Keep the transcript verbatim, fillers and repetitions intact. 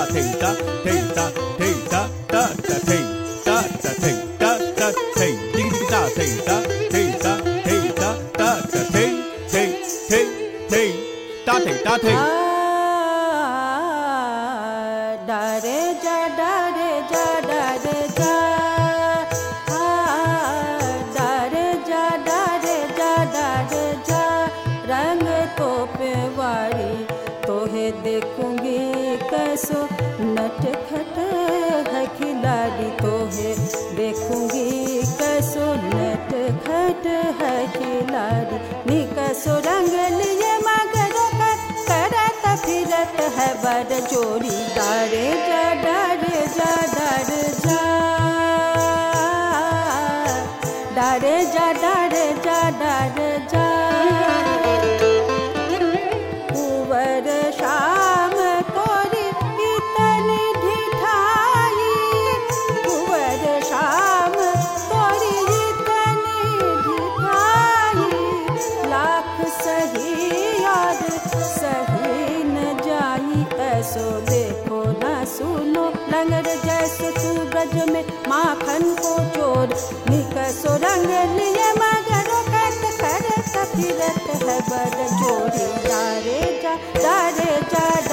thei ta thei ta thei ta ta ta thei ta ta thei ta ta thei ding ding ta thei ta thei ta thei ta ta ta thei thei thei thei ta thei ta thei da re ja da re ja da re ja da re ja da re ja da re ja रंग तो पे वारी तोहे देखूंगी कैसो नटखट है खिलाड़ी तोहे देखूंगी कैसो नटखट है खिलाड़ी नी कैसो रंग लिए मगर करत फिरत है बड़ जोड़ी डारे जा डारे जा डारे जा डारे जा डारे जा डारे जा कुंवर शाम तोरी इतनी ढिठाई कुंवर शाम तोरी इतनी ढिठाई लाख सही और सही न जाई ऐसो देखो न सुनो लंगड़ जैसे तू गज में माखन को चोर निकसो रंग लिए मगर कट करत फिरत है बड़ जोड़ी डारे जा डारे जा